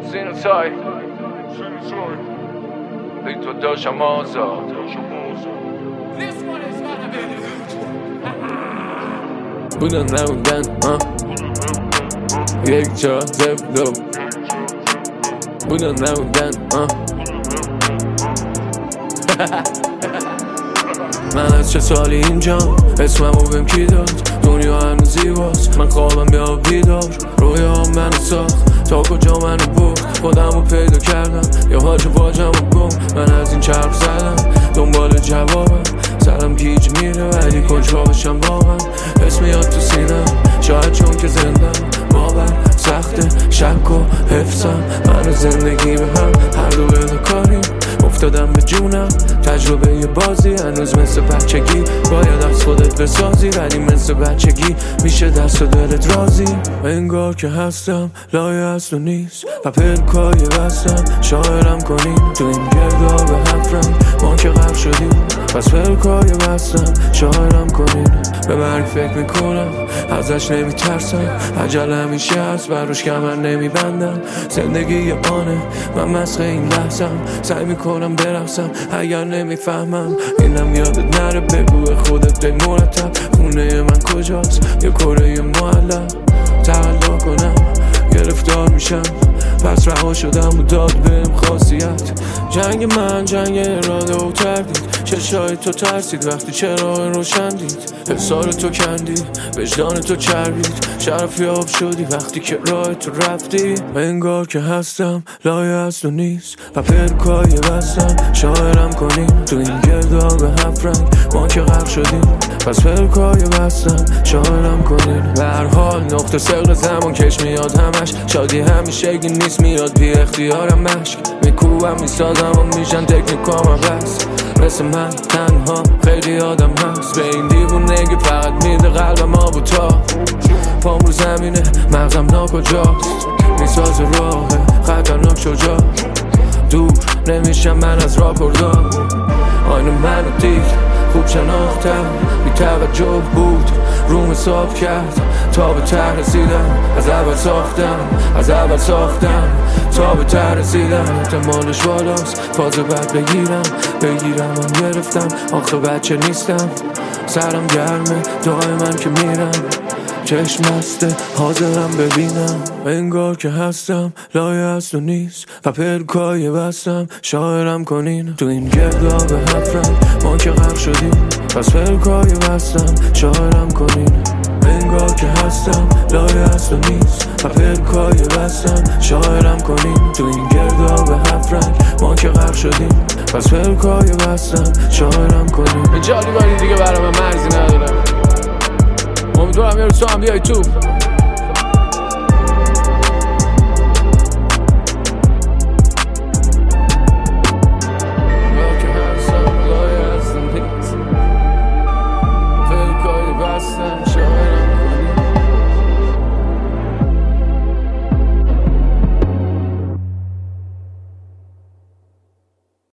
Sinusoid Big to داشتم آزاد بودن نبودن یک جا زبدو بودن نبودن من از چه سالی اینجام اسممو بهم کی داد دنیا هنوز زیباست من خوابم بیا بیدار رویام منو ساخت تا کجا منو برد خودمو پیدا کردم یا هاج واجمو گم من از این چرخ زدم دنبال جوابم سرم گیج میره ولی کنجکاوشم واقعا اسم میاد تو سینم شاید چون که زندم باور سخته شک و حفظم من و زندگی به هم هر دو بدهکاریم افتادم به جونم تجربه یه بازی هنوز مثل بچگی باید از خودت بسازی ولی مثل بچگی میشه دست و دلت راضی انگار که هستم لایه هست و نیست و پلکای بستم شاعرم کنیم تو این گرداب هفت رنگ ما که غرق شدیم پس پلکای بستم شاعرم کنیم به مرگ فکر میکنم ازش نمیترسم عجله همیشه هست براش کمر نمیبندم زندگی یه آنه من مسخه این لحظم سعی میکنم برقصم اگر نمیفهمم اینم یادت نره بگو خودت دل مرتب خونه من کجاست یه کره معلق تقلا کنم گرفتار میشم پس رها شدم و داد بهم خاصیت جنگ من جنگ اراده و تردید چشای تو ترسید وقتی چراغ روشن دید حسار تو کندی وجدان تو چربید شرف یاب شدی وقتی که راه تو رفتی انگار که هستم لایه هست و نیست و پلکای بستم شاعرم کنیم تو این گرداب هفت رنگ ما که غرق شدیم پس پلکای بستم شاعرم کنیم به هر حال نقطه سقل زمان کش میاد همش شادی همیشگی نیست میاد بی اختیارم مشک میکوبم میسازم و میشن تکنیکام بس مثل من تنها خیلی آدم هست به این دیوونگی فقط میده قلبم آب و تاب پام رو زمینه مغزم ناکجاست میسازه راه خطرناک شجاع دور نمیشم من از راکوردام آینه منو دید خوب شناختم بی توجه بود روم حساب کرد تا به ته رسیدم از اول ساختم تا به ته رسیدم احتمالش بالاست فاز بعد بگیرم هم گرفتم آخه بچه نیستم سرم گرمه دائما که میرم چشم بسته حاضرم ببینم انگار که هستم لایه هست و نیست و پلکای بستم شاعرم کنین تو این گرداب هفت رنگ ما که غرق شدیم پس پلکای بستم شاعرم کنین انگار که هستم لایه هست و نیست و پلکای بستم شاعرم کنین تو این گرداب هفت رنگ ما که غرق شدیم پس پلکای بستم شاعرم کنین جالی باری دیگه برای من مرزی نداره امیدوارم یه روز تو هم بیای تو